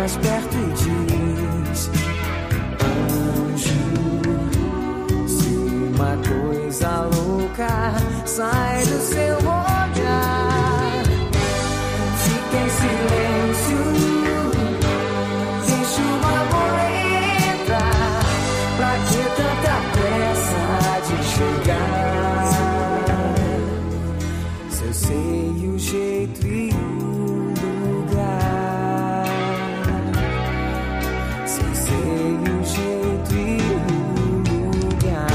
mais perto e diz: anjo, se uma coisa louca sai do seu olhar, fica em silêncio, deixa o amor entrar. Pra que tanta pressa de chegar? Se eu sei o jeito e o lugar, se eu sei o jeito e o lugar.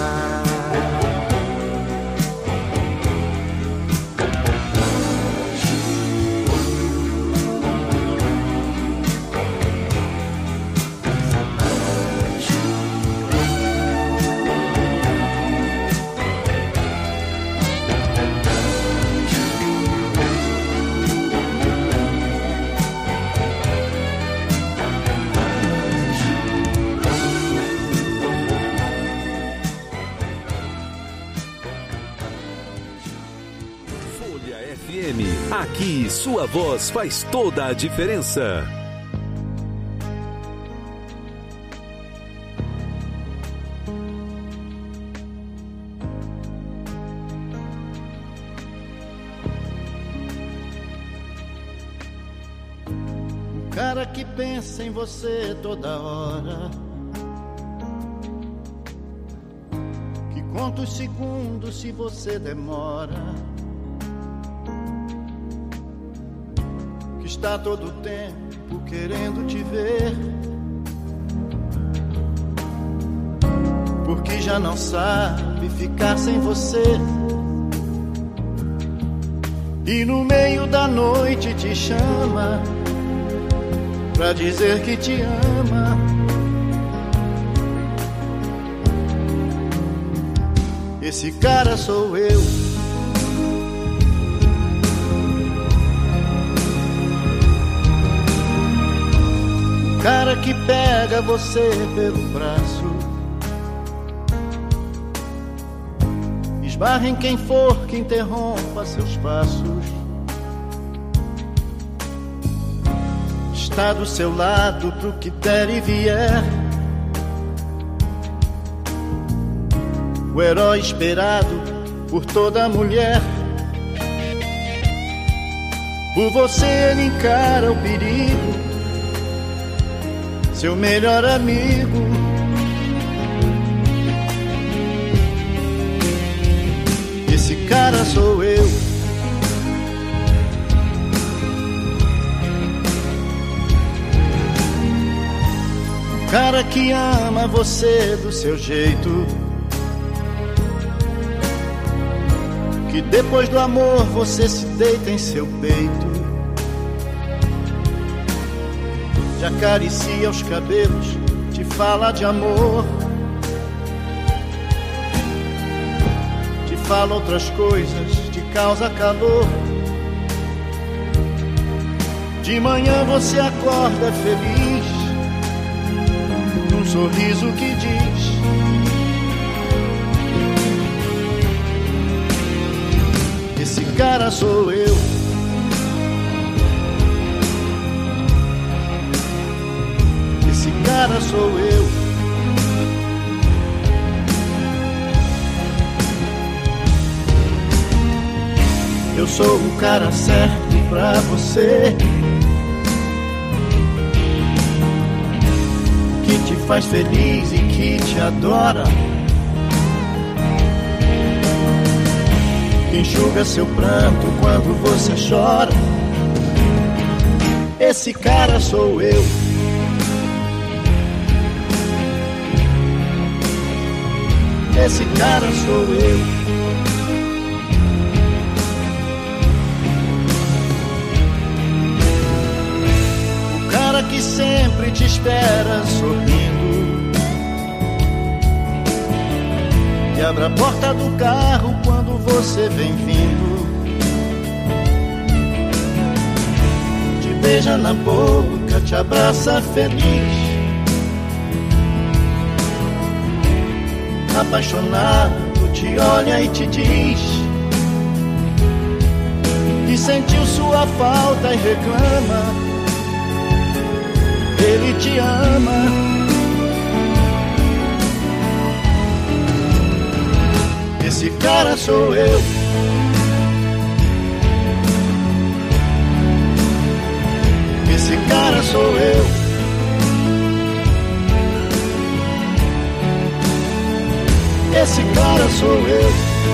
Aqui, sua voz faz toda a diferença. O cara que pensa em você toda hora, que conta os segundos se você demora, está todo tempo querendo te ver, porque já não sabe ficar sem você. E no meio da noite te chama pra dizer que te ama. Esse cara sou eu. Cara que pega você pelo braço, esbarra em quem for que interrompa seus passos, está do seu lado pro que der e vier, o herói esperado por toda mulher. Por você ele encara o perigo, seu melhor amigo. Esse cara sou eu. O cara que ama você do seu jeito, que depois do amor você se deita em seu peito, te acaricia os cabelos, te fala de amor, te fala outras coisas, te causa calor. De manhã você acorda feliz, num sorriso que diz: esse cara sou eu. Cara sou eu. Eu sou o cara certo pra você, que te faz feliz e que te adora, que enxuga seu pranto quando você chora. Esse cara sou eu. Esse cara sou eu. O cara que sempre te espera sorrindo, que abre a porta do carro quando você vem vindo, te beija na boca, te abraça feliz, apaixonado, te olha e te diz que sentiu sua falta e reclama te ama. Esse cara sou eu. Esse cara sou eu. Esse cara sou eu.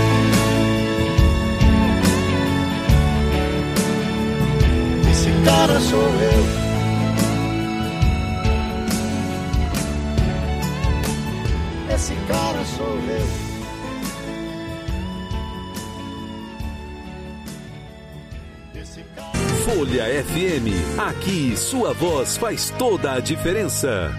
Esse cara sou eu. Esse cara sou eu. Esse cara... Folha FM, aqui sua voz faz toda a diferença.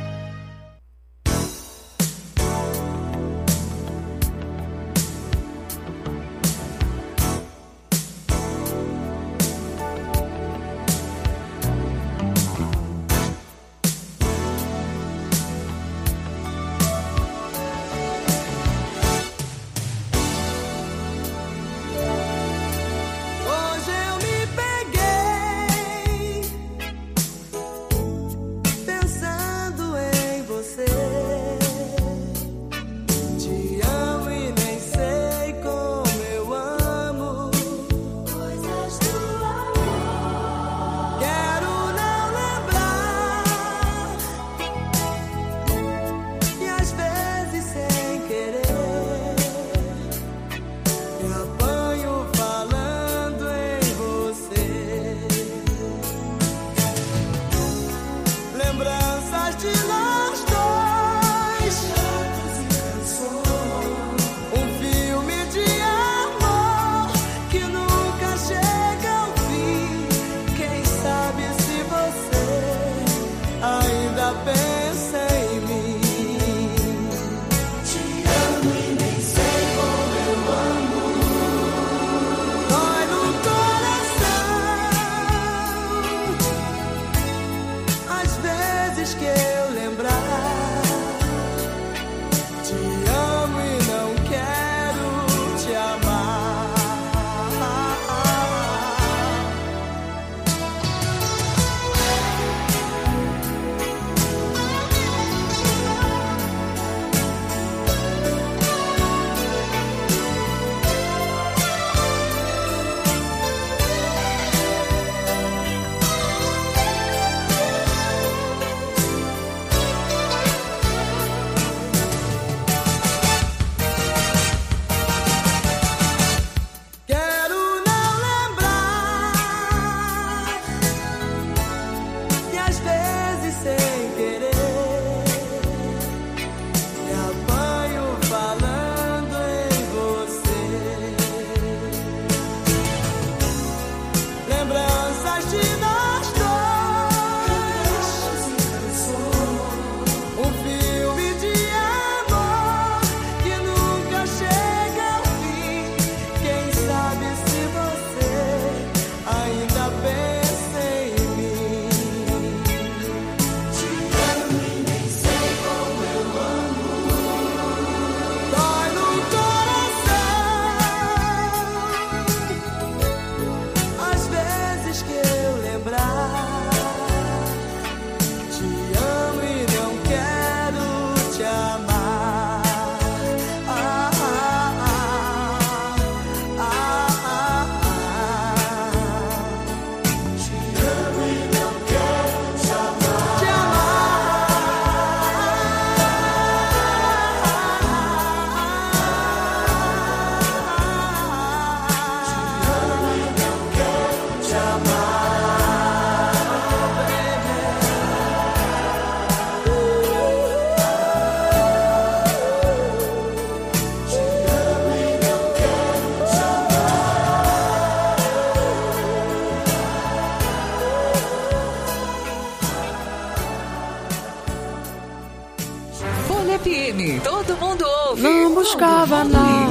FM, todo mundo ouve. Não buscava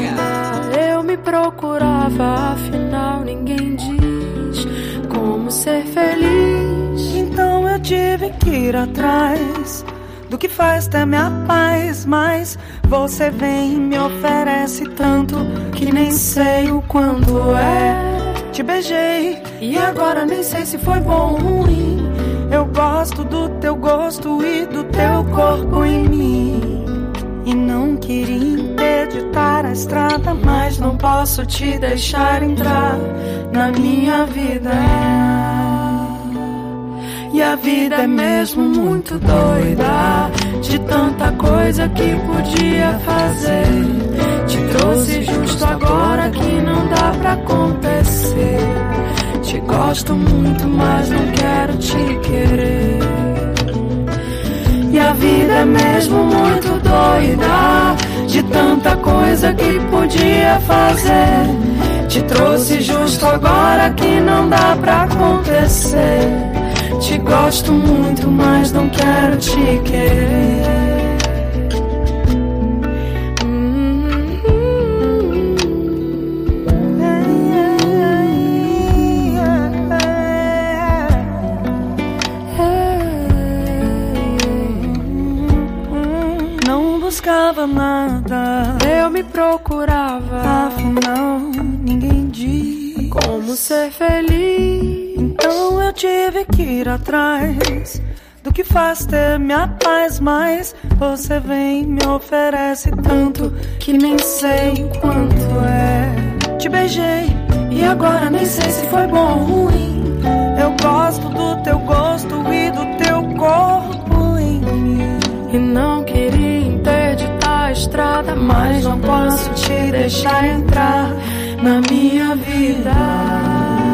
nada, eu me procurava, afinal ninguém diz como ser feliz. Então eu tive que ir atrás do que faz ter minha paz, mas você vem e me oferece tanto que nem sei o quando é. Te beijei e agora nem sei se foi bom ou ruim. Eu gosto do teu gosto e do teu corpo em mim. E não queria interditar a estrada, mas não posso te deixar entrar na minha vida. E a vida é mesmo muito doida, de tanta coisa que podia fazer. Te trouxe justo agora que não dá pra acontecer. Te gosto muito, mas não quero te querer. E a vida é mesmo muito doida, de tanta coisa que podia fazer. Te trouxe justo agora que não dá pra acontecer. Te gosto muito, mas não quero te querer. Não buscava nada, Eu me procurava, afinal ninguém diz como ser feliz. Então eu tive que ir atrás do que faz ter minha paz. Mas você vem e me oferece tanto que nem sei quanto é. Te beijei e agora nem sei se foi bom ou ruim. Eu gosto do teu gosto e do teu corpo em mim. E não queria interditar a estrada, Mas não posso te deixar entrar na minha vida.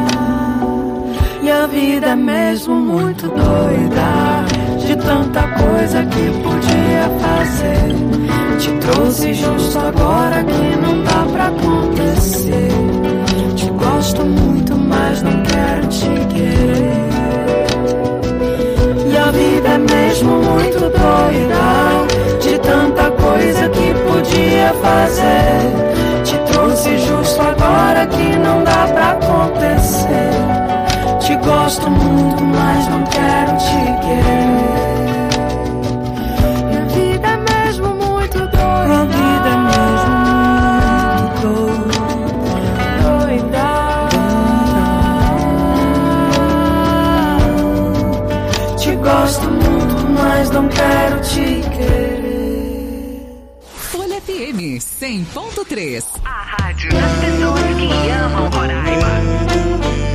E a vida é mesmo muito doida, de tanta coisa que podia fazer. Te trouxe justo agora que não dá pra acontecer. Te gosto muito, mas não quero te querer. E a vida é mesmo muito doida, de tanta coisa que podia fazer. Te trouxe justo agora que não dá pra acontecer. Te gosto muito, mas não quero te querer. a vida é mesmo muito doida. A vida é mesmo muito doida. doida. Te gosto muito, mas não quero te querer. Folha FM 100.3. A rádio das pessoas que amam Roraima.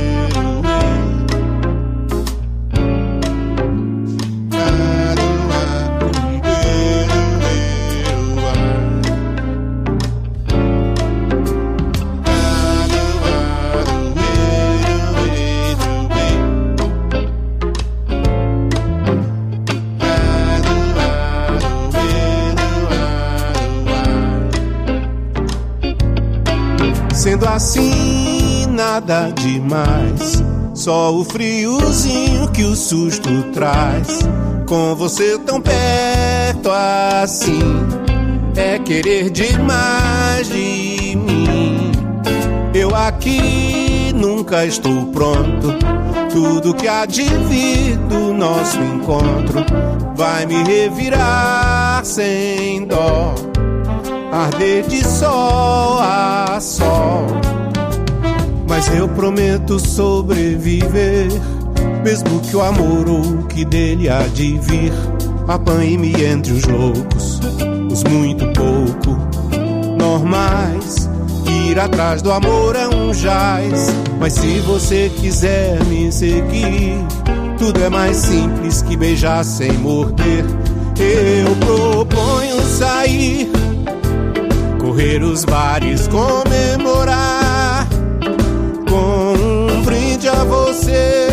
Sendo assim, nada demais, só o friozinho que o susto traz. Com você tão perto assim, é querer demais de mim. Eu aqui nunca estou pronto, tudo que há de vir do nosso encontro vai me revirar sem dó, arder de sol a sol. Mas eu prometo sobreviver, mesmo que o amor ou o que dele há de vir apanhe-me entre os loucos, os muito pouco normais. Ir atrás do amor é um jaz, mas se você quiser me seguir, tudo é mais simples que beijar sem morder. Eu proponho sair, correr os bares, comemorar com um brinde a você.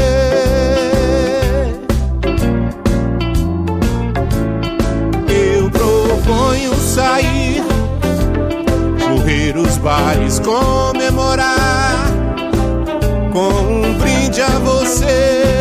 Eu proponho sair, correr os bares, comemorar com um brinde a você.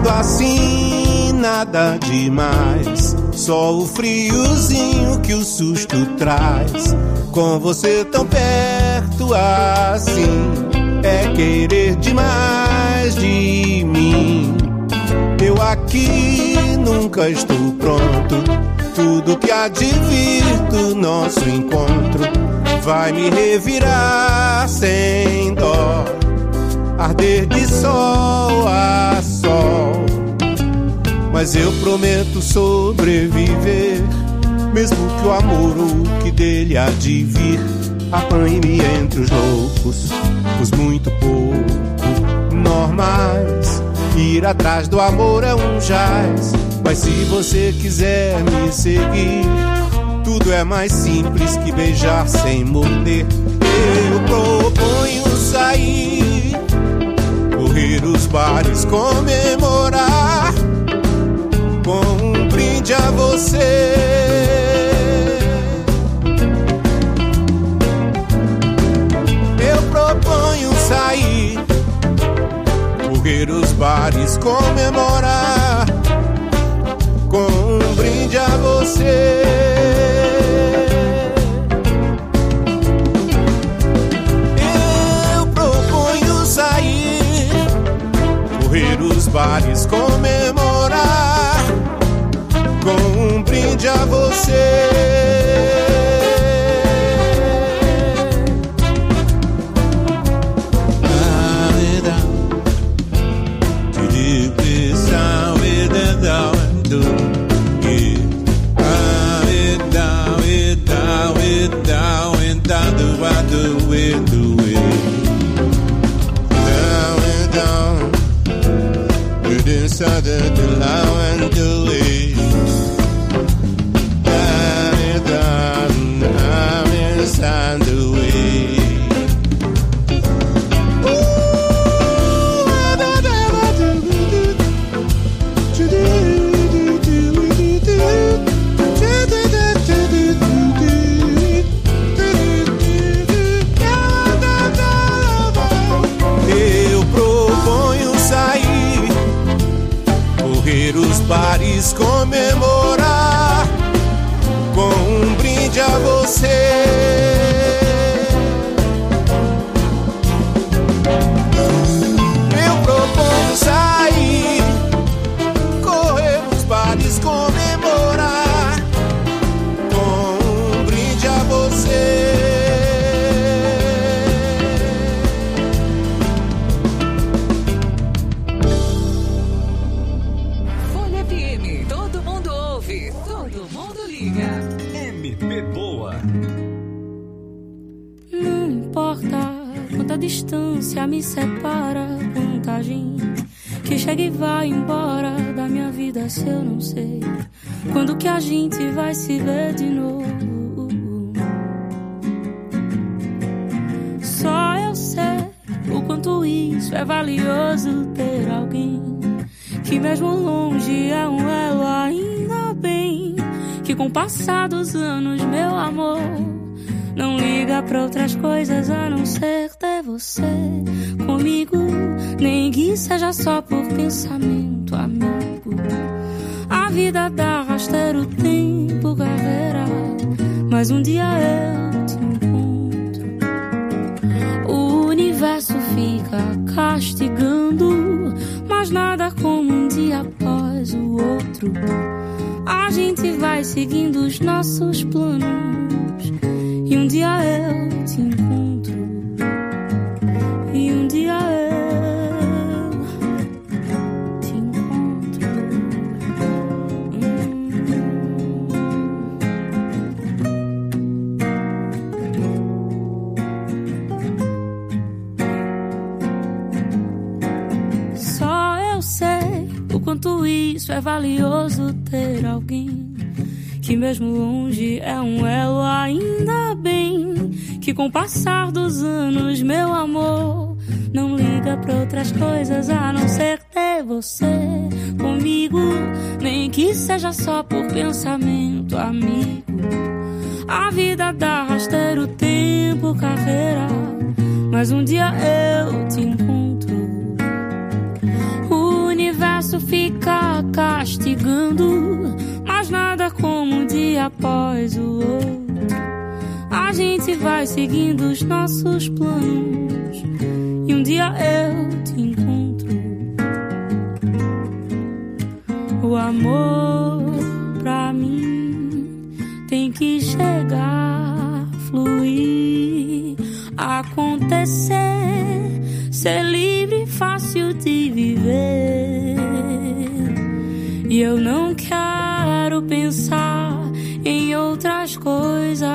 Sendo assim, nada demais, só o friozinho que o susto traz. Com você tão perto assim, é querer demais de mim. Eu aqui nunca estou pronto, tudo que há de vir do nosso encontro vai me revirar sem dó, arder de sol a sol. Mas eu prometo sobreviver, mesmo que o amor ou que dele há de vir apanhe-me entre os loucos, os muito pouco normais. Ir atrás do amor é um jaz, mas se você quiser me seguir, tudo é mais simples que beijar sem morder. Eu proponho sair, correr os bares, comemorar com um brinde a você. Eu proponho sair, correr os bares, comemorar com um brinde a você. Eu proponho sair, correr os bares, comemorar com um brinde a você. Bares, comemorar com um brinde a você. Eu proponho sair, correr os bares, comemorar com um brinde a você. Distância me separa, quanta gente que chega e vai embora da minha vida, se eu não sei quando que a gente vai se ver de novo. Só eu sei o quanto isso é valioso, ter alguém que mesmo longe é um elo. Ainda bem que com o passar dos anos meu amor não liga pra outras coisas a não ser ter você comigo, nem que seja só por pensamento, amigo. A vida dá rasteiro, tempo, carreira, mas um dia eu te encontro. O universo fica castigando, mas nada como um dia após o outro. A gente vai seguindo os nossos planos, e um dia eu te encontro, e um dia eu te encontro. Só eu sei o quanto isso é valioso, ter alguém que mesmo longe é um elo. Ainda bem que com o passar dos anos meu amor não liga pra outras coisas a não ser ter você comigo, nem que seja só por pensamento, amigo. A vida dá rasteiro, tempo, carreira, mas um dia eu te encontro. O universo universo fica castigando, mas nada como um dia após o outro. A gente vai seguindo os nossos planos e um dia eu te encontro. O amor pra mim tem que chegar, fluir, acontecer, ser livre, fácil de viver. E eu não quero pensar em outras coisas,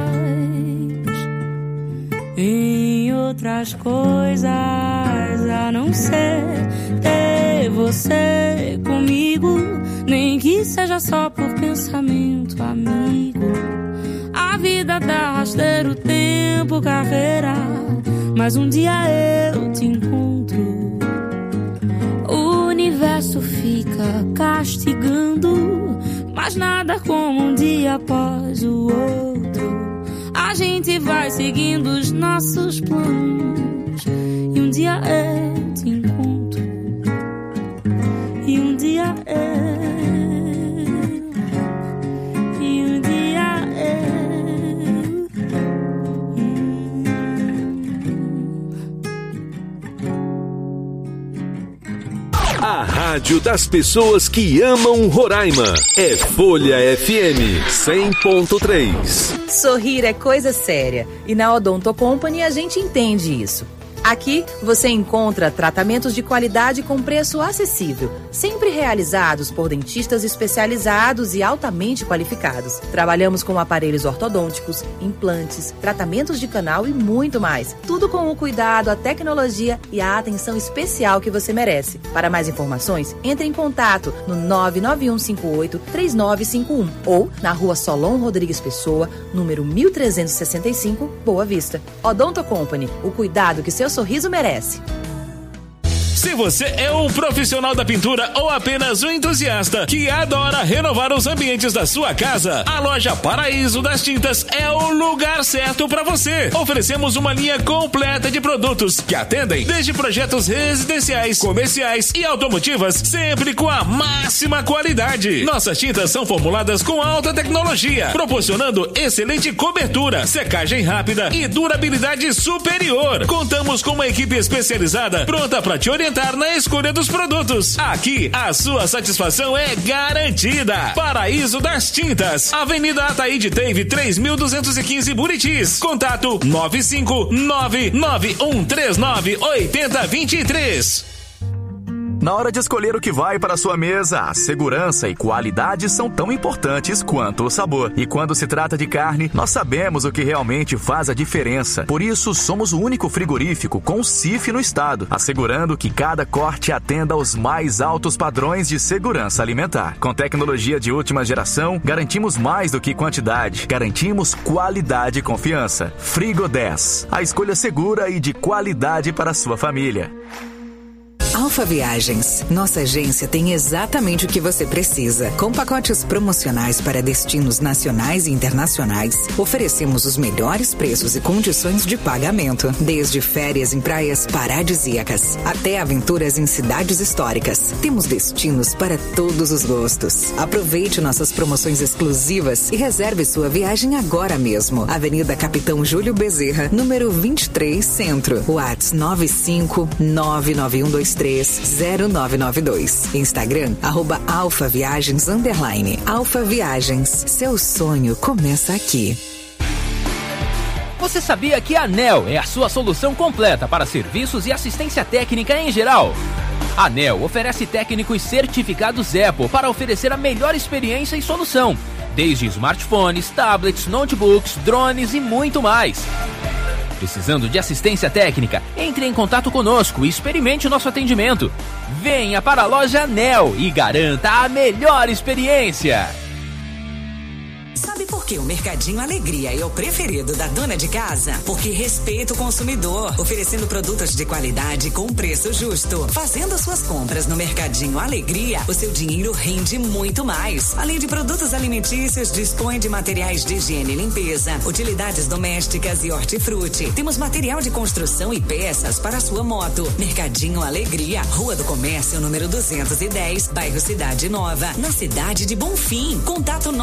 em outras coisas, a não ser ter você comigo, nem que seja só por pensamento, amigo. A vida dá rasteiro, tempo, carreira, mas um dia eu te encontro. O universo fica castigando, mas nada como um dia após o outro. A gente vai seguindo os nossos planos e um dia eu te encontro. E um dia e um dia A rádio das pessoas que amam Roraima é Folha FM 100.3. Sorrir é coisa séria e na Odonto Company a gente entende isso. Aqui você encontra tratamentos de qualidade com preço acessível, sempre realizados por dentistas especializados e altamente qualificados. Trabalhamos com aparelhos ortodônticos, implantes, tratamentos de canal e muito mais. Tudo com o cuidado, a tecnologia e a atenção especial que você merece. Para mais informações, entre em contato no 99158-3951 ou na Rua Solon Rodrigues Pessoa, número 1365, Boa Vista. Odonto Company, o cuidado que seu sorriso merece. Se você é um profissional da pintura ou apenas um entusiasta que adora renovar os ambientes da sua casa, a loja Paraíso das Tintas é o lugar certo para você. Oferecemos uma linha completa de produtos que atendem desde projetos residenciais, comerciais e automotivas, sempre com a máxima qualidade. Nossas tintas são formuladas com alta tecnologia, proporcionando excelente cobertura, secagem rápida e durabilidade superior. Contamos com uma equipe especializada pronta para te orientar na escolha dos produtos. Aqui, a sua satisfação é garantida. Paraíso das Tintas, Avenida Ataíde Teve 3215 Buritis. Contato 95991398023. Na hora de escolher o que vai para a sua mesa, a segurança e qualidade são tão importantes quanto o sabor. E quando se trata de carne, nós sabemos o que realmente faz a diferença. Por isso, somos o único frigorífico com CIF no estado, assegurando que cada corte atenda aos mais altos padrões de segurança alimentar. Com tecnologia de última geração, garantimos mais do que quantidade. Garantimos qualidade e confiança. Frigo 10, a escolha segura e de qualidade para a sua família. Alfa Viagens. Nossa agência tem exatamente o que você precisa. Com pacotes promocionais para destinos nacionais e internacionais, oferecemos os melhores preços e condições de pagamento. Desde férias em praias paradisíacas até aventuras em cidades históricas. Temos destinos para todos os gostos. Aproveite nossas promoções exclusivas e reserve sua viagem agora mesmo. Avenida Capitão Júlio Bezerra, número 23, Centro. WhatsApp 95991230992. Instagram, @alfaviagens_. Alfa Viagens. Seu sonho começa aqui. Você sabia que a ANEEL é a sua solução completa para serviços e assistência técnica em geral? A ANEEL oferece técnicos certificados Apple para oferecer a melhor experiência e solução, desde smartphones, tablets, notebooks, drones e muito mais. Precisando de assistência técnica? Entre em contato conosco e experimente o nosso atendimento. Venha para a loja ANEEL e garanta a melhor experiência. Sabe por Porque o Mercadinho Alegria é o preferido da dona de casa, porque respeita o consumidor, oferecendo produtos de qualidade com preço justo. Fazendo suas compras no Mercadinho Alegria, o seu dinheiro rende muito mais. Além de produtos alimentícios, dispõe de materiais de higiene e limpeza, utilidades domésticas e hortifruti. Temos material de construção e peças para a sua moto. Mercadinho Alegria, Rua do Comércio, número 210, bairro Cidade Nova, na cidade de Bonfim. Contato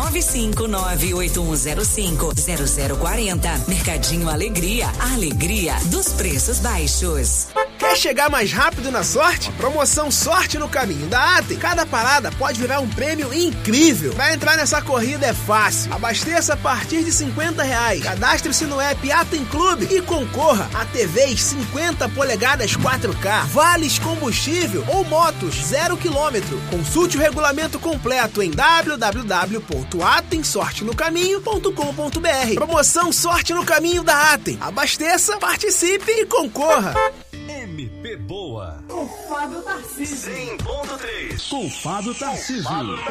959-8105-0040. Mercadinho Alegria, a alegria dos preços baixos. Quer chegar mais rápido na sorte? Promoção Sorte no Caminho da Atem. Cada parada pode virar um prêmio incrível. Pra entrar nessa corrida é fácil. Abasteça a partir de R$50. Cadastre-se no app Atem Clube e concorra a TVs 50 polegadas 4K, vales combustível ou motos 0 km. Consulte o regulamento completo em www.atemsortenocaminho.com.br. Promoção Sorte no Caminho da Atem. Abasteça, participe e concorra. MP Boa. Com Fábio Tarcísio. 100.3. Com Fábio Tarcísio.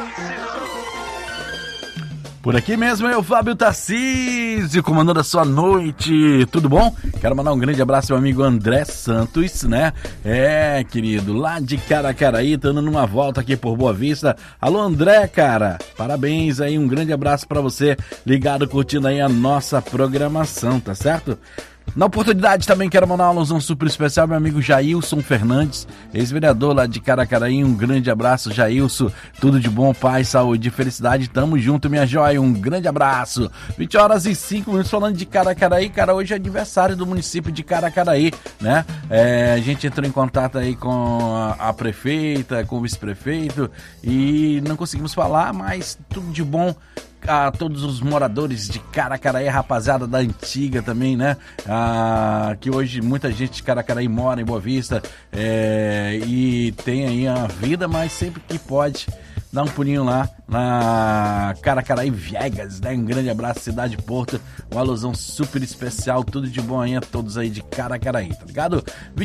Por aqui mesmo é o Fábio Tarcísio, comandando a sua noite, tudo bom? Quero mandar um grande abraço ao meu amigo André Santos, né? Querido, lá de Caracaraí, tá dando uma volta aqui por Boa Vista. Alô, André, cara, parabéns aí, um grande abraço pra você, ligado, curtindo aí a nossa programação, tá certo? Na oportunidade também quero mandar uma alusão super especial ao meu amigo Jailson Fernandes, ex-vereador lá de Caracaraí. Um grande abraço, Jailson, tudo de bom, paz, saúde e felicidade, tamo junto, minha joia, um grande abraço. 20h05 falando de Caracaraí, cara, hoje é aniversário do município de Caracaraí, né? A gente entrou em contato aí com a prefeita, com o vice-prefeito e não conseguimos falar, mas tudo de bom a todos os moradores de Caracaraí, rapaziada da antiga também, né? Que hoje muita gente de Caracaraí mora em Boa Vista e tem aí a vida, mas sempre que pode dá um pulinho lá na Caracaraí Viegas, né? Um grande abraço, Cidade Porto, uma alusão super especial, tudo de bom aí a todos aí de Caracaraí, tá ligado?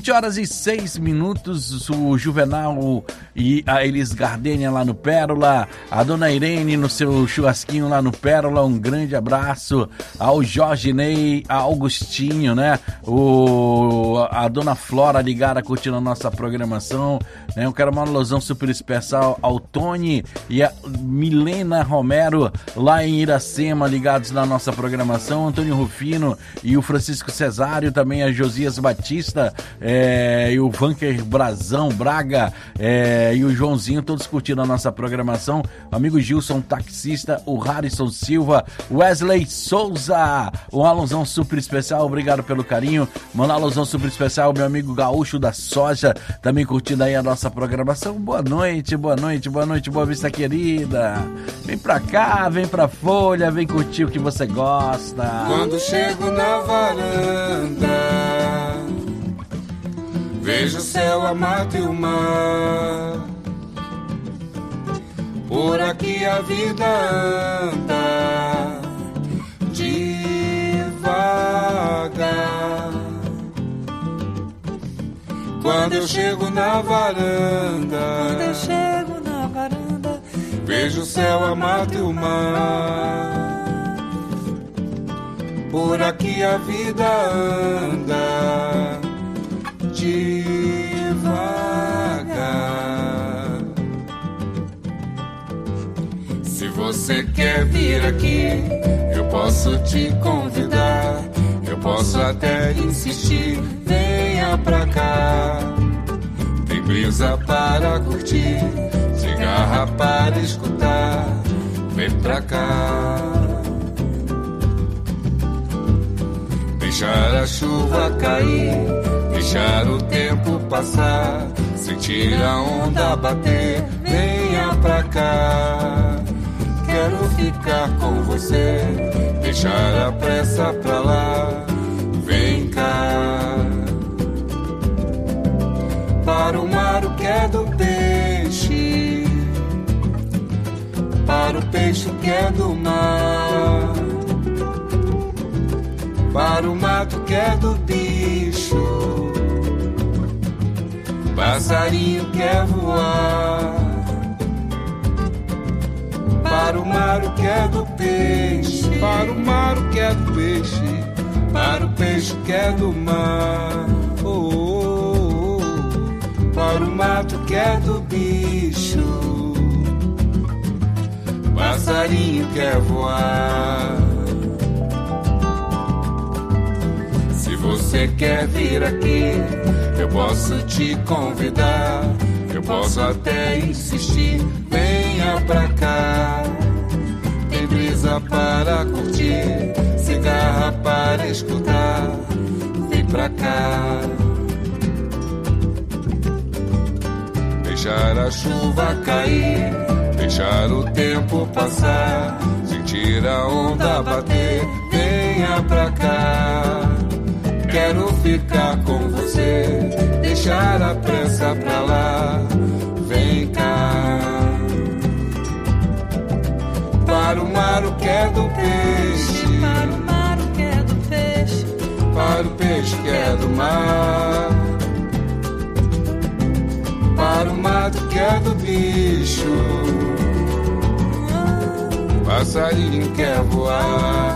20h06, o Juvenal e a Elis Gardênia lá no Pérola, a Dona Irene no seu churrasquinho lá no Pérola, um grande abraço ao Jorge Ney, a Augustinho, né? A Dona Flora ligada, curtindo a nossa programação, né? Eu quero uma alusão super especial ao Tony e a Milena Romero lá em Iracema, ligados na nossa programação, Antônio Rufino e o Francisco Cesário, também a Josias Batista e o Vanker Brazão Braga e o Joãozinho, todos curtindo a nossa programação, o amigo Gilson taxista, o Harrison Silva, Wesley Souza, uma alusão super especial, obrigado pelo carinho, mandar alusão super especial ao meu amigo Gaúcho da Soja, também curtindo aí a nossa programação. Boa noite, boa noite, boa noite, Boa Vista querida, vem pra cá, vem pra Folha, vem curtir o que você gosta. Quando chego na varanda, vejo o céu, a mata e o mar. Por aqui a vida anda devagar. Quando eu chego na varanda, vejo o céu, a mata e o mar. Por aqui a vida anda devagar. Se você quer vir aqui, eu posso te convidar. Eu posso até insistir, venha pra cá. Tem brisa para curtir, cigarra para escutar, vem pra cá. Deixar a chuva cair, deixar o tempo passar, sentir a onda bater, venha pra cá. Quero ficar com você, deixar a pressa pra lá, vem cá. Para o mar o que é do peixe, para o peixe o que é do mar, para o mato que é do bicho, passarinho quer voar. Para o mar o que é do peixe, Para o mar o que é do peixe, para o peixe que é do mar. Oh, oh, oh. Para o mato que é do bicho, passarinho quer voar. Se você quer vir aqui, eu posso te convidar, eu posso até insistir. Venha pra cá, tem brisa para curtir, cigarra para escutar. Vem pra cá. Deixar a chuva cair, deixar o tempo passar, sentir a onda bater. Venha pra cá, quero ficar com você, deixar a pressa pra lá. Vem cá. Para o mar o que é do peixe, para o mar o que é do peixe, para o peixe que é do mar. Para o mato que é do bicho, passarinho quer voar.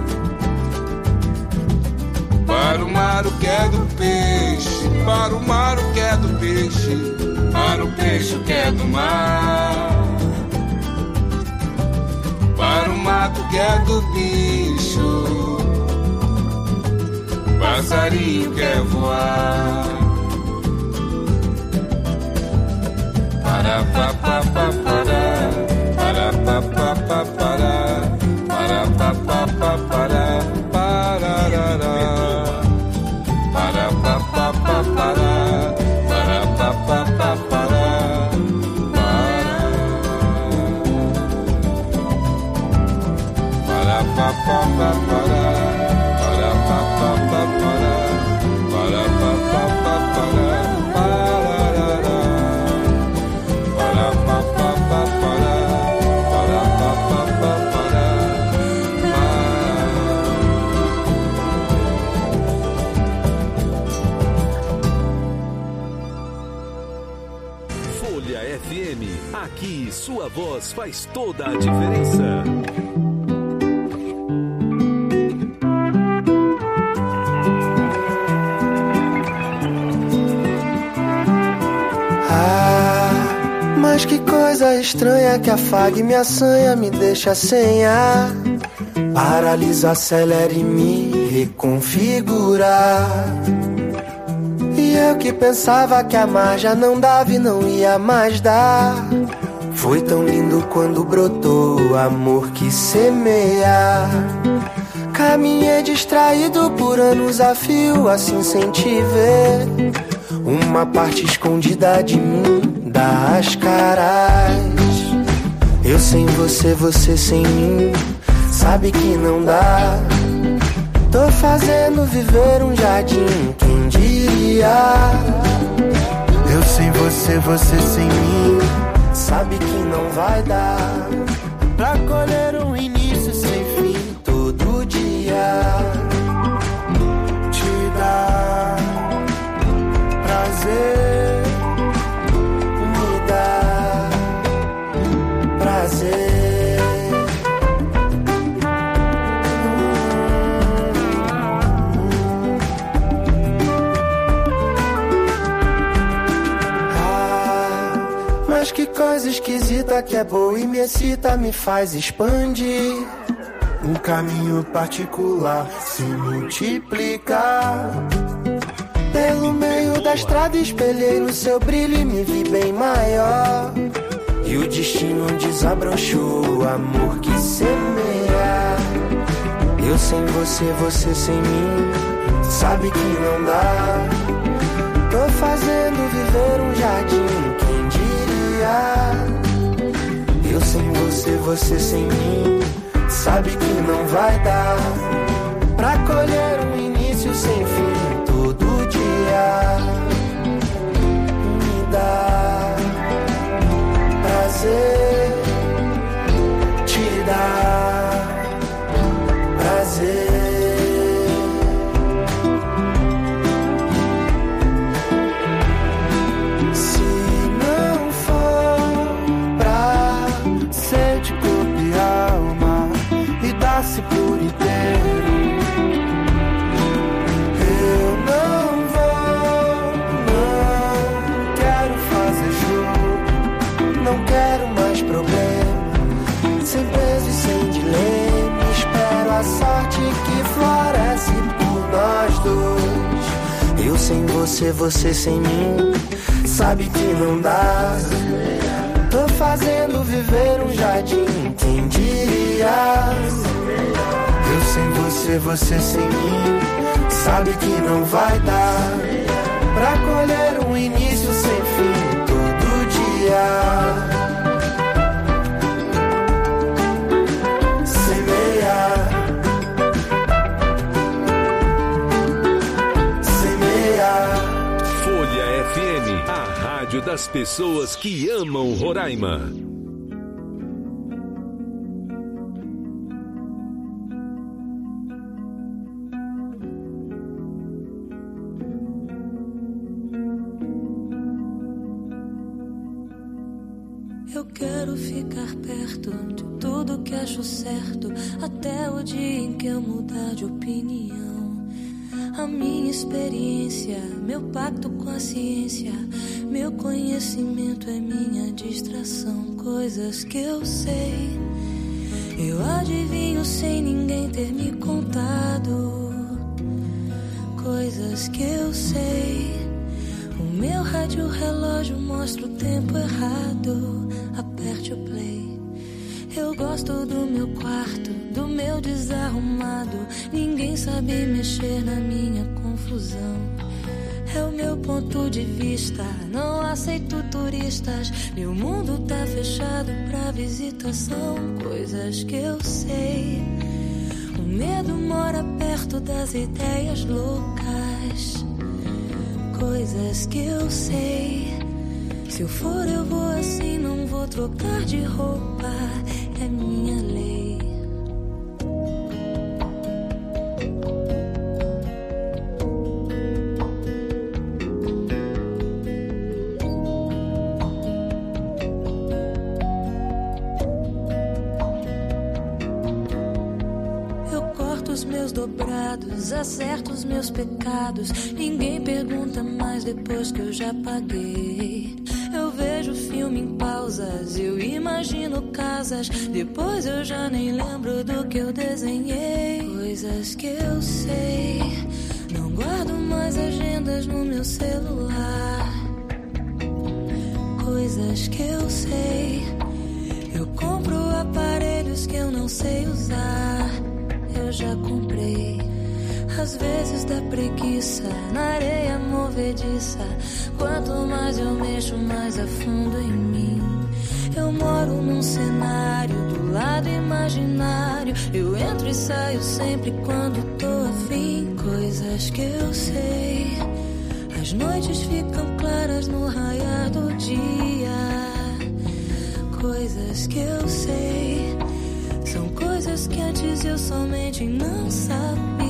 Para o mar o que é do peixe, para o mar o que é do peixe, para o peixe que é do mar. Para o mato que é do bicho, passarinho quer voar. Para pa pa pa para pa pa pa para pa pa pa para parará. Para pa pa pa para pa pa pa para. Para pa pa pa para pa pa pa para pa pa pa para. FM, aqui sua voz faz toda a diferença. Ah, mas que coisa estranha que afague minha sanha, me deixa sem ar, paralisa, acelera e me reconfigurar. E eu que pensava que amar já não dava e não ia mais dar. Foi tão lindo quando brotou o amor que semeia. Caminhei distraído por anos a fio, assim sem te ver. Uma parte escondida de mim dá as caras. Eu sem você, você sem mim, sabe que não dá. Tô fazendo viver um jardim, quem diria? Eu sem você, você sem mim, sabe que não vai dar pra colher um início sem fim todo dia. Te dá prazer, me dá prazer. Mas que coisa esquisita que é boa e me excita, me faz expandir. Um caminho particular se multiplicar. Pelo meio da estrada espelhei no seu brilho e me vi bem maior. E o destino desabrochou o amor que semeia. Eu sem você, você sem mim, sabe que não dá. Tô fazendo viver um jardim, quem diria? Eu sem você, você sem mim, sabe que não vai dar pra colher um início sem fim todo dia. Me dá prazer, te dá prazer. Se sem você, você sem mim. Sabe que não dá. Tô fazendo viver um jardim, quem diria? Eu sem você, você sem mim. Sabe que não vai dar pra colher um início sem fim todo dia. Das pessoas que amam Roraima. Eu quero ficar perto de tudo que acho certo, até o dia em que eu mudar de opinião. A minha experiência, meu pacto com a ciência, meu conhecimento é minha distração. Coisas que eu sei, eu adivinho sem ninguém ter me contado. Coisas que eu sei, o meu rádio relógio mostra o tempo errado. Aperte o play. Eu gosto do meu quarto, do meu desarrumado. Ninguém sabe mexer na minha confusão. É o meu ponto de vista, não aceito turistas. Meu mundo tá fechado pra visitação. Coisas que eu sei, o medo mora perto das ideias loucas. Coisas que eu sei, se eu for eu vou assim, não vou trocar de roupa. É minha lei. Eu corto os meus dobrados, acerto os meus pecados. Ninguém pergunta mais depois que eu já paguei. Eu vejo filme em pausas, eu imagino casas. Depois eu já nem lembro do que eu desenhei. Coisas que eu sei, não guardo mais agendas no meu celular. Coisas que eu sei, eu compro aparelhos que eu não sei usar. Eu já comprei. Às vezes dá preguiça na areia movediça. Quanto mais eu mexo, mais afundo em mim. Eu moro num cenário do lado imaginário. Eu entro e saio sempre quando tô afim. Coisas que eu sei, as noites ficam claras no raiar do dia. Coisas que eu sei, são coisas que antes eu somente não sabia.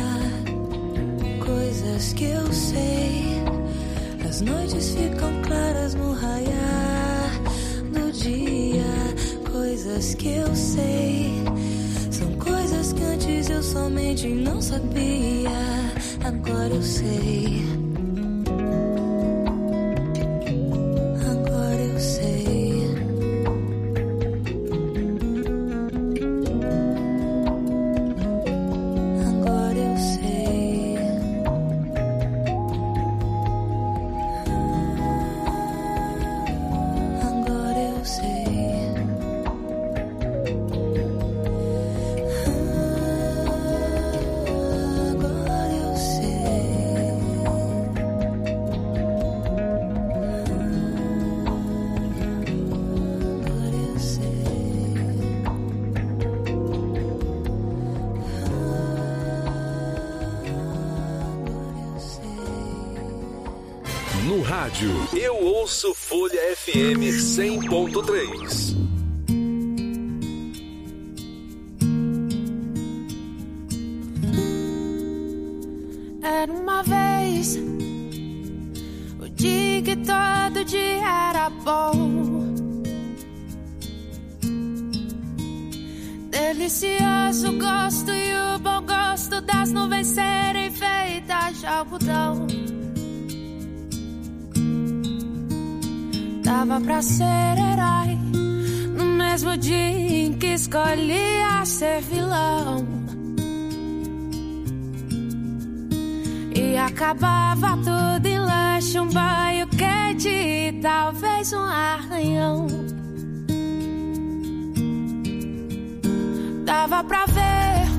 Coisas que eu sei, as noites ficam claras no raiar do dia. Coisas que eu sei, são coisas que antes eu somente não sabia. Agora eu sei. Agora eu sei. Agora eu sei. Agora eu sei. Agora eu sei. Agora eu No rádio, eu ouço Folha FM 100.3. Era uma vez o dia que todo dia era bom, delicioso gosto e o bom gosto das nuvens serem feitas de algodão. Dava pra ser herói no mesmo dia em que escolhia ser vilão. E E acabava tudo em lanche, um banho quente e talvez um arranhão. Dava pra ver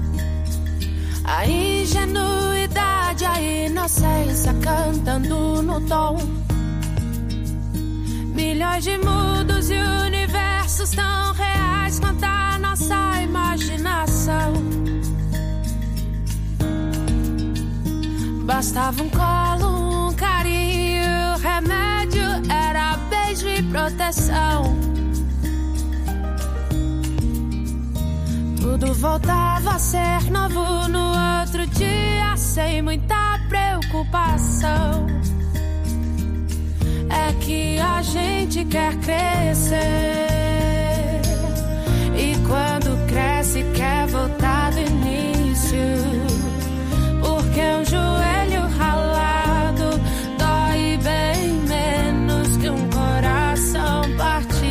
a ingenuidade, a inocência cantando no tom. Milhões de mundos e universos tão reais quanto a nossa imaginação. Bastava um colo, um carinho, remédio era beijo e proteção. Tudo voltava a ser novo no outro dia, sem muita preocupação. É que a gente quer crescer, e quando cresce quer voltar do início. Porque um joelho ralado dói bem menos que um coração partido.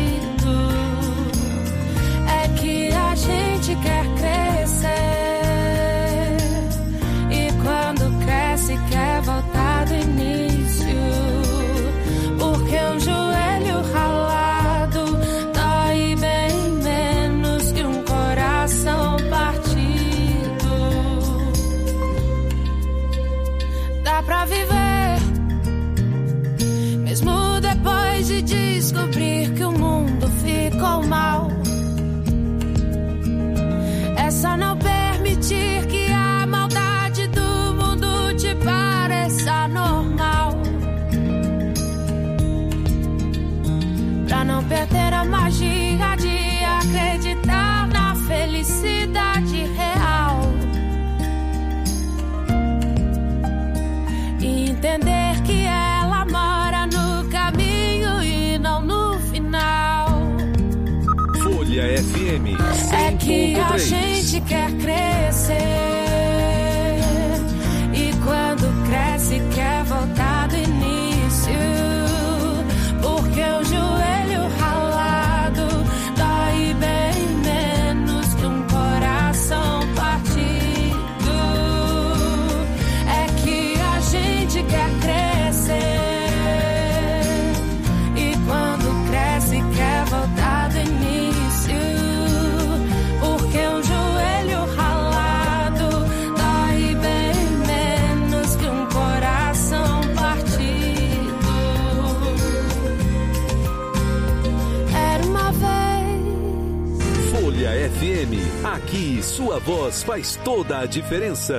É que a gente quer crescer, e quando cresce quer voltar do início. Porque um joelho ralado dói bem menos que um coração partido. Dá pra viver, mesmo depois de descobrir que o mundo ficou mal. É só não permitir que a maldade do mundo te pareça normal. Pra não perder a magia de acreditar na felicidade real. E entender que ela mora no caminho e não no final. Folha FM 100.3. É que a gente quer crescer, e quando cresce quer voltar do início. Porque o joelho ralado dói bem menos que um coração partido. É que a gente quer crescer, e quando cresce quer voltar do início. Porque um joelho ralado dói bem menos que um coração partido. Era uma vez. Folha FM, aqui sua voz faz toda a diferença.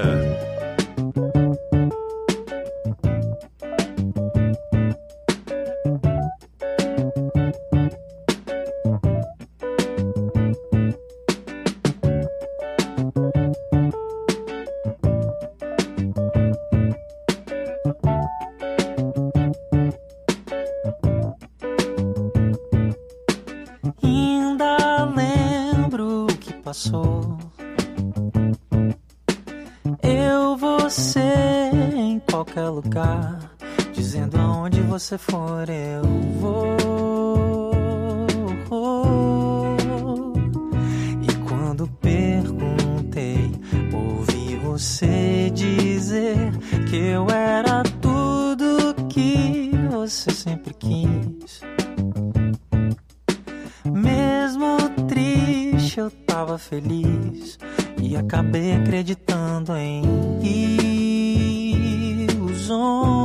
Ainda lembro o que passou. Eu, você, em qualquer lugar, dizendo aonde você for eu vou. E quando perguntei, ouvi você dizer que eu era tudo que você sempre quis. Mesmo triste eu tava feliz, e acabei acreditando em ilusões.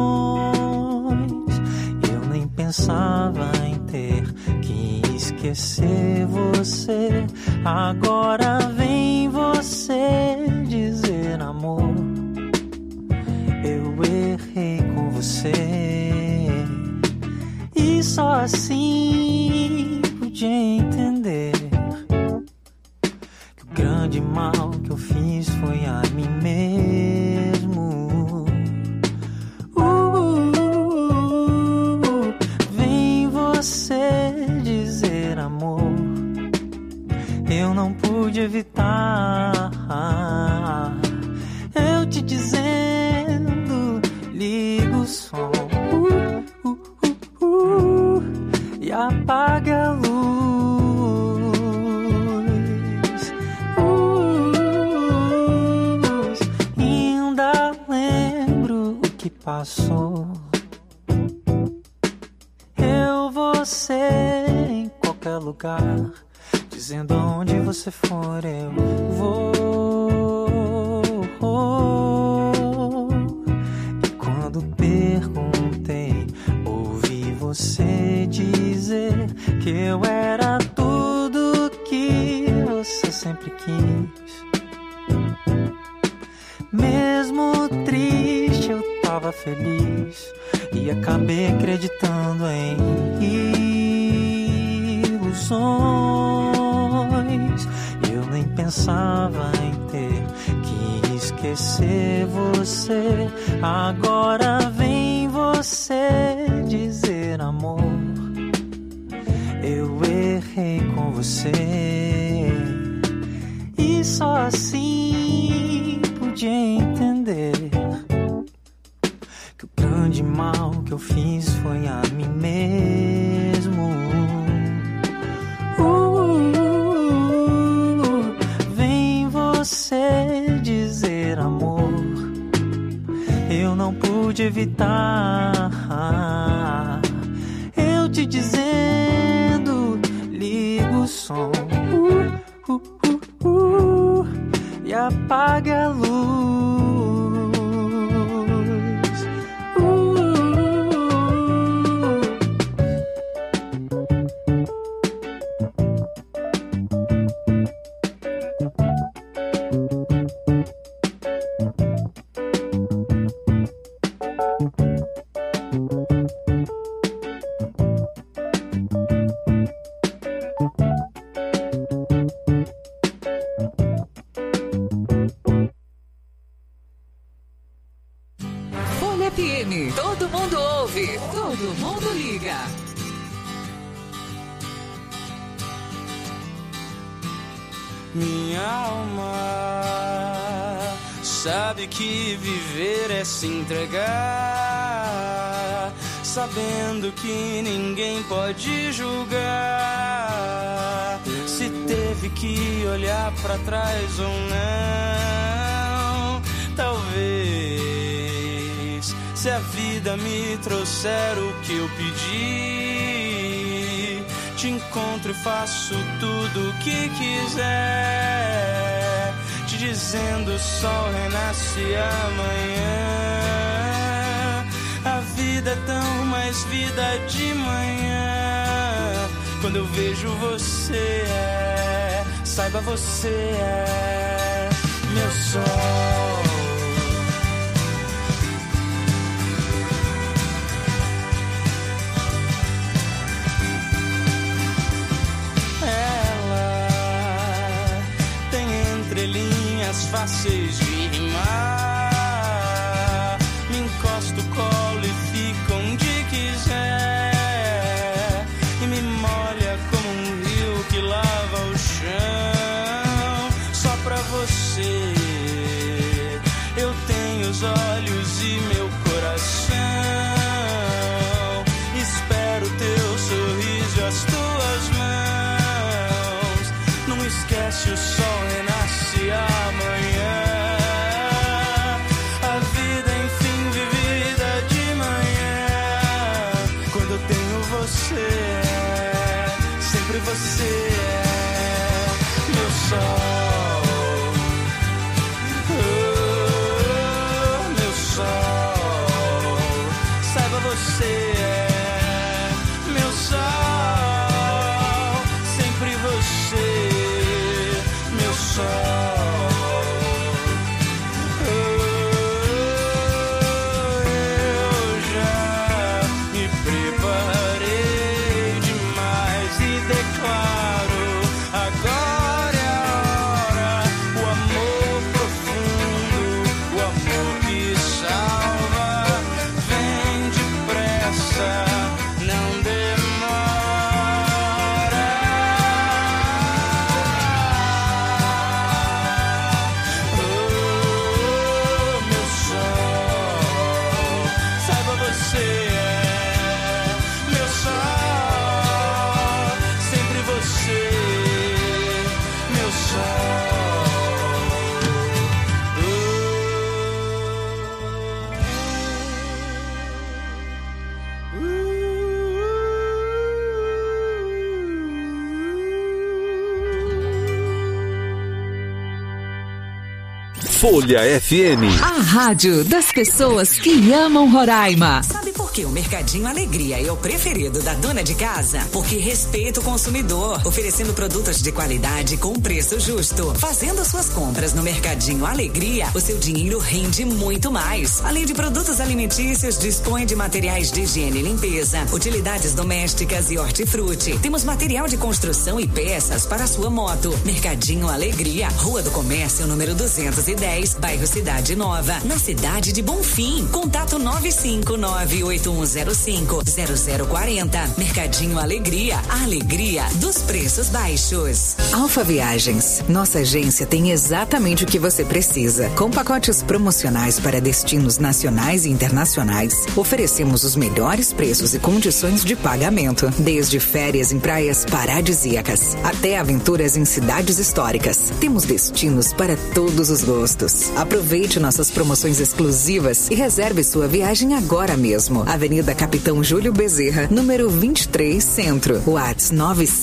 Eu nem pensava em ter que esquecer você. Agora vem você dizer amor, eu errei com você. E só assim pude entender que o grande mal que eu fiz foi a mim mesmo. Vem você dizer amor, eu não pude evitar. Eu te dizendo, liga o som e apaga a luz. você em qualquer lugar, dizendo aonde você for eu vou. E quando perguntei, ouvi você dizer que eu era tudo que você sempre quis. Mesmo triste eu tava feliz e acabei acreditando em ilusões. Eu nem pensava em ter que esquecer você. Agora vem você dizer amor, eu errei com você. E só assim pude entender que o grande mal que eu fiz foi a mim mesmo. Vem você dizer amor, eu não pude evitar. Eu te dizendo, liga o som e apaga a luz. FM, todo mundo ouve, todo mundo liga. Minha alma sabe que viver é se entregar, sabendo que ninguém pode julgar se teve que olhar pra trás ou não. Talvez, se a vida me trouxer o que eu pedi, te encontro e faço tudo o que quiser, te dizendo o sol renasce amanhã. A vida é tão mais vida de manhã. Quando eu vejo você, saiba você é meu sol. Fáceis de rimar, me encosto, colo e fico onde quiser, e me molha como um rio que lava o chão. Só pra você eu tenho os olhos e meu coração. Espero teu sorriso e as tuas mãos. Não esquece, o sol renasce amanhã. Sempre você é meu sol, meu sol. Saiba você é meu sol, sempre você, meu sol. Agora é a Folha FM. A rádio das pessoas que amam Roraima. Sabe por que o Mercadinho Alegria é o preferido da dona de casa? Porque respeita o consumidor, oferecendo produtos de qualidade com preço justo. Fazendo suas compras no Mercadinho Alegria, o seu dinheiro rende muito mais. Além de produtos alimentícios, dispõe de materiais de higiene e limpeza, utilidades domésticas e hortifruti. Temos material de construção e peças para a sua moto. Mercadinho Alegria, Rua do Comércio, número 210, bairro Cidade Nova, na cidade de Bonfim. Contato 95981050040. Mercadinho Alegria, a alegria dos preços baixos. Alfa Viagens. Nossa agência tem exatamente o que você precisa. Com pacotes promocionais para destinos nacionais e internacionais, oferecemos os melhores preços e condições de pagamento. Desde férias em praias paradisíacas até aventuras em cidades históricas. Temos destinos para todos os gostos. Aproveite nossas promoções exclusivas e reserve sua viagem agora mesmo. Avenida Capitão Júlio Bezerra, número 23, Centro. WhatsApp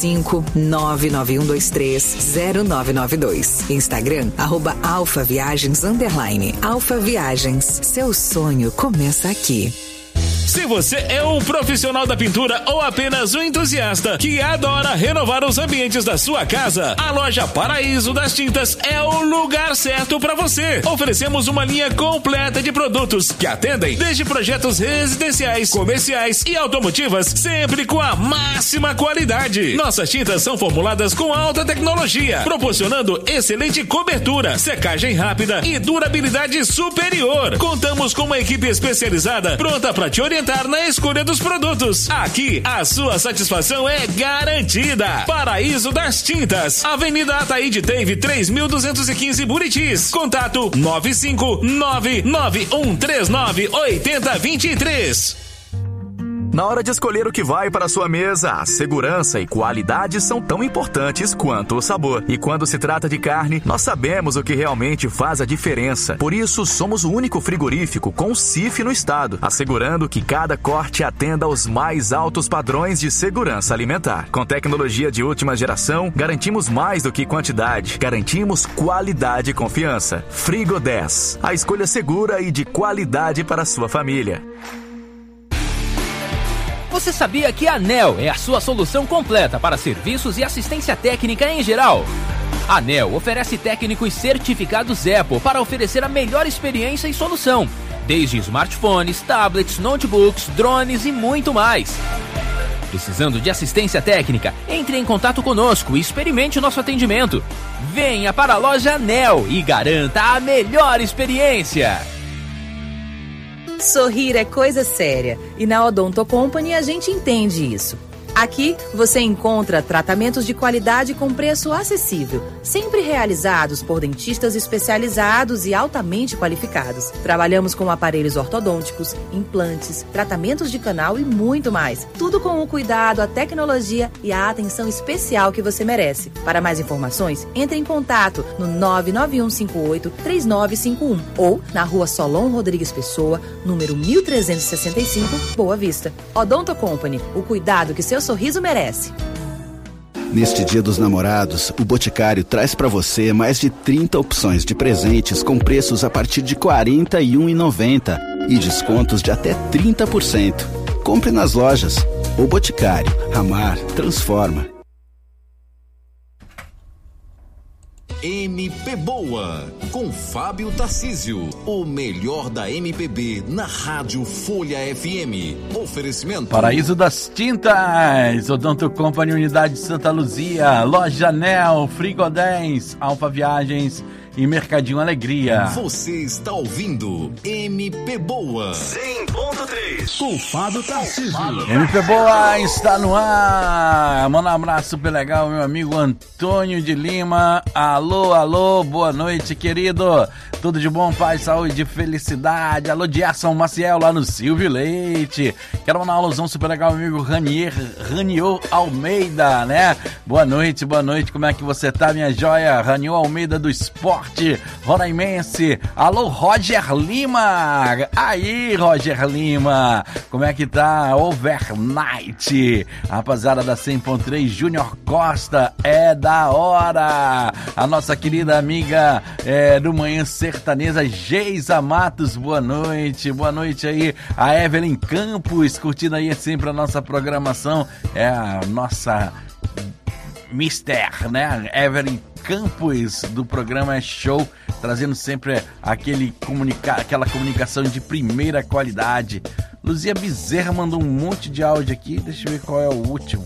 95991230992. Instagram, @alfaviagens_. Alfa Viagens. Seu sonho começa aqui. Se você é um profissional da pintura ou apenas um entusiasta que adora renovar os ambientes da sua casa, a loja Paraíso das Tintas é o lugar certo para você. Oferecemos uma linha completa de produtos que atendem desde projetos residenciais, comerciais e automotivas, sempre com a máxima qualidade. Nossas tintas são formuladas com alta tecnologia, proporcionando excelente cobertura, secagem rápida e durabilidade superior. Contamos com uma equipe especializada pronta para te orientar na escolha dos produtos. Aqui, a sua satisfação é garantida. Paraíso das Tintas, Avenida Ataíde Teve 3215 Buritis. Contato 95991398023. Na hora de escolher o que vai para a sua mesa, a segurança e qualidade são tão importantes quanto o sabor. E quando se trata de carne, nós sabemos o que realmente faz a diferença. Por isso, somos o único frigorífico com CIF no estado, assegurando que cada corte atenda aos mais altos padrões de segurança alimentar. Com tecnologia de última geração, garantimos mais do que quantidade, garantimos qualidade e confiança. Frigo 10, a escolha segura e de qualidade para a sua família. Você sabia que a ANEL é a sua solução completa para serviços e assistência técnica em geral? A ANEL oferece técnicos certificados Apple para oferecer a melhor experiência e solução, desde smartphones, tablets, notebooks, drones e muito mais. Precisando de assistência técnica? Entre em contato conosco e experimente o nosso atendimento. Venha para a loja ANEL e garanta a melhor experiência. Sorrir é coisa séria e na Odonto Company a gente entende isso. Aqui você encontra tratamentos de qualidade com preço acessível, sempre realizados por dentistas especializados e altamente qualificados. Trabalhamos com aparelhos ortodônticos, implantes, tratamentos de canal e muito mais. Tudo com o cuidado, a tecnologia e a atenção especial que você merece. Para mais informações, entre em contato no 991583951 ou na Rua Solon Rodrigues Pessoa, número 1365, Boa Vista. Odonto Company, o cuidado que seu sorriso merece. Neste Dia dos Namorados, o Boticário traz para você mais de 30 opções de presentes com preços a partir de R$ 41,90 e descontos de até 30%. Compre nas lojas. O Boticário. Amar transforma. MP Boa, com Fábio Tarcísio. O melhor da MPB na Rádio Folha FM. Oferecimento Paraíso das Tintas, Odonto Company, Unidade Santa Luzia, Loja ANEL, Frigo 10, Alfa Viagens e Mercadinho Alegria. Você está ouvindo MP Boa 100.3 com Fábio Tarcísio. MP Boa está no ar. Manda um abraço super legal, meu amigo Antônio de Lima. Alô, alô, boa noite, querido. Tudo de bom, paz, saúde e felicidade. Alô, Gerson Maciel lá no Silvio Leite. Quero mandar uma alusão super legal, meu amigo Ranier Almeida, né? Boa noite, como é que você tá, minha joia? Ranier Almeida do Esporte Norte, Roraimense. Alô, Roger Lima. Aí, Roger Lima. Como é que tá? Overnight. Rapaziada da 100.3, Júnior Costa. É da hora. A nossa querida amiga do Manhã Sertaneja, Geisa Matos. Boa noite. Boa noite aí. A Evelyn Campos, curtindo aí sempre a nossa programação. É a nossa Mister, né? Evelyn Campos do programa Show, trazendo sempre aquela comunicação de primeira qualidade. Luzia Bezerra mandou um monte de áudio aqui. Deixa eu ver qual é o último.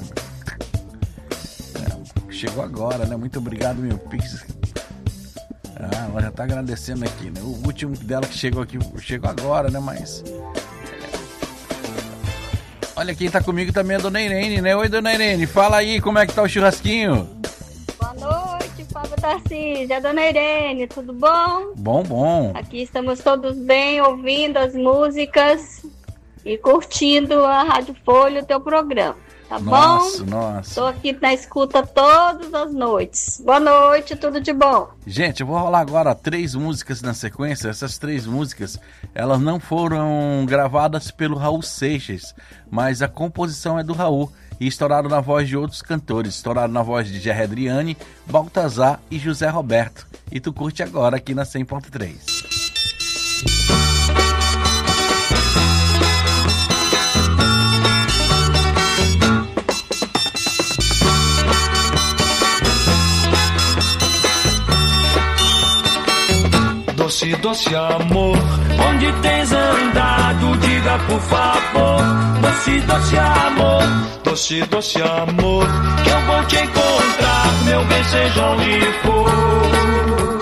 Chegou agora, né? Muito obrigado, meu Pix. Ela já tá agradecendo aqui, né? O último dela que chegou aqui, chegou agora, né? Mas... Olha, quem tá comigo também é a Dona Irene, né? Oi, Dona Irene, fala aí, como é que tá o churrasquinho? Boa noite, Fábio Tarcísio, é a Dona Irene, tudo bom? Bom. Aqui estamos todos bem, ouvindo as músicas e curtindo a Rádio Folha, o teu programa, tá bom? Nossa. Tô aqui na escuta todas as noites. Boa noite, tudo de bom. Gente, eu vou rolar agora 3 músicas na sequência. Essas 3 músicas, elas não foram gravadas pelo Raul Seixas, mas a composição é do Raul e estouraram na voz de outros cantores. Estouraram na voz de Gerry Adriane, Baltazar e José Roberto. E tu curte agora aqui na 100.3. Doce, doce amor, onde tens andado, diga por favor. Doce, doce amor, doce, doce amor, que eu vou te encontrar, meu bem, seja onde for.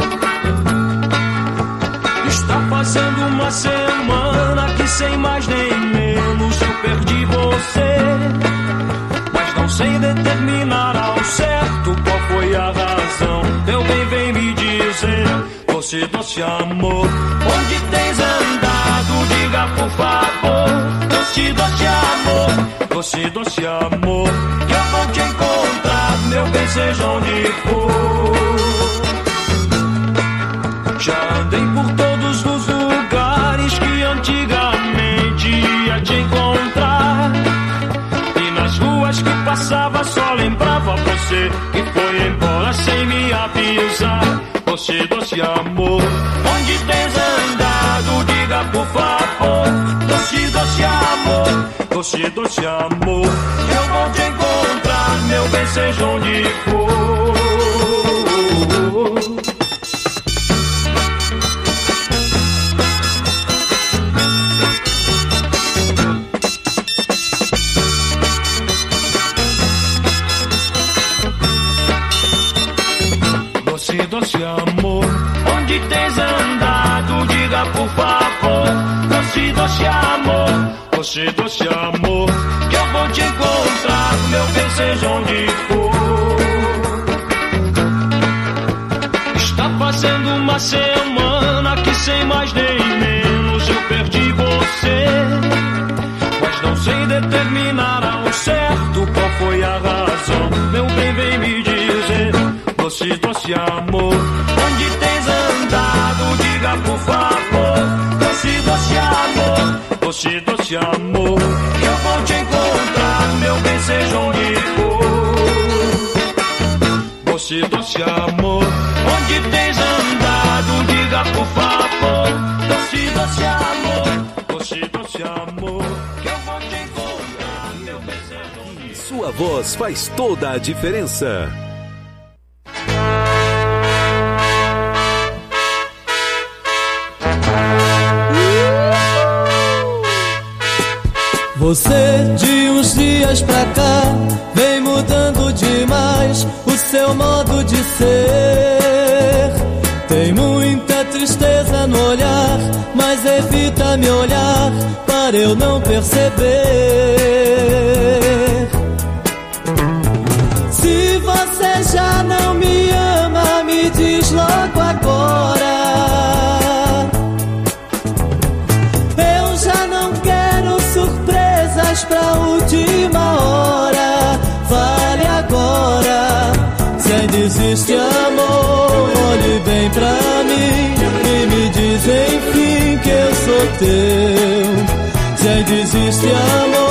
Está fazendo uma semana que sem mais nem menos eu perdi você, mas não sei determinar ao certo qual foi a razão. Meu bem, vem me dizer. Doce, doce amor, onde tens andado, diga por favor. Doce, doce amor, doce, doce amor, que eu vou te encontrar, meu bem, seja onde for. Já andei por todos os lugares que antigamente ia te encontrar, e nas ruas que passava só lembrava você, que foi embora sem me avisar. Doce, doce amor, onde tens andado, diga por favor. Doce, doce amor, doce, doce amor, eu vou te encontrar, meu bem, seja onde for. Doce, doce amor, onde tens andado, diga por favor. Doce, doce amor, doce, doce amor, que eu vou te encontrar, meu bem, seja onde for. Está fazendo uma semana que sem mais nem menos eu perdi você, mas não sei determinar ao certo qual foi a razão. Meu bem, vem me dizer. Doce, doce amor, onde tens andado, diga por favor. Doce, doce amor, doce, doce amor, eu vou te encontrar, meu bem, seja onde for. Doce, doce amor, onde tens andado, diga por favor. Doce, doce amor, doce, doce amor, que eu vou te encontrar, meu bem, seja onde for. Sua voz faz toda a diferença. Você de uns dias pra cá vem mudando demais o seu modo de ser. Tem muita tristeza no olhar, mas evita me olhar para eu não perceber. Se você já não me ama, me diz logo agora. Eu já não quero surpresas pra última hora. Fale agora, se ainda existe amor, olhe bem pra teu. Se ainda existe amor